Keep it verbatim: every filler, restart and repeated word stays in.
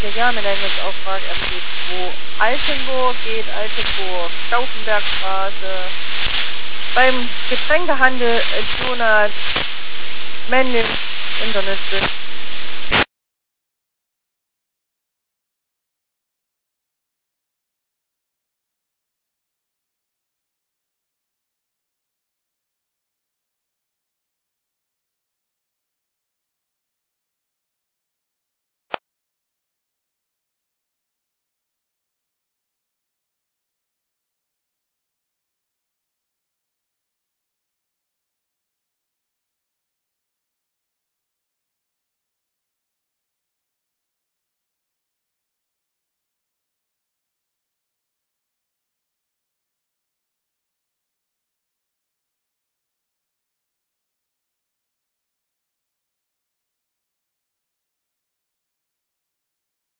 dir gerne deinen Auftrag empfiehlt, wo Altenburg geht, Altenburg, Stauffenbergstraße. Beim Getränkehandel äh, Donut, Mending, Internet.